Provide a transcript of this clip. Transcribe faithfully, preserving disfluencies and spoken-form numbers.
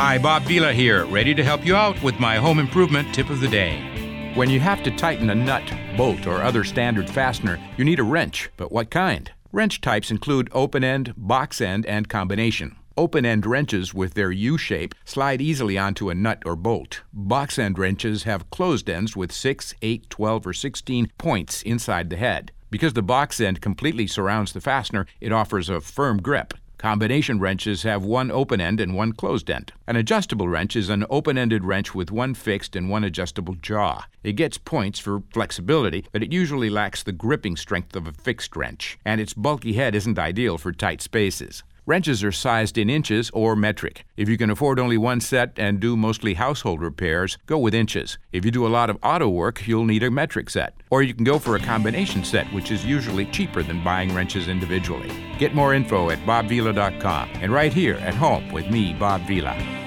Hi, Bob Vila here, ready to help you out with my home improvement tip of the day. When you have to tighten a nut, bolt, or other standard fastener, you need a wrench, but what kind? Wrench types include open-end, box-end, and combination. Open-end wrenches with their U-shape slide easily onto a nut or bolt. Box-end wrenches have closed ends with six, eight, twelve, or sixteen points inside the head. Because the box end completely surrounds the fastener, it offers a firm grip. Combination wrenches have one open end and one closed end. An adjustable wrench is an open-ended wrench with one fixed and one adjustable jaw. It gets points for flexibility, but it usually lacks the gripping strength of a fixed wrench, and its bulky head isn't ideal for tight spaces. Wrenches are sized in inches or metric. If you can afford only one set and do mostly household repairs, go with inches. If you do a lot of auto work, you'll need a metric set. Or you can go for a combination set, which is usually cheaper than buying wrenches individually. Get more info at bob vila dot com and right here at home with me, Bob Vila.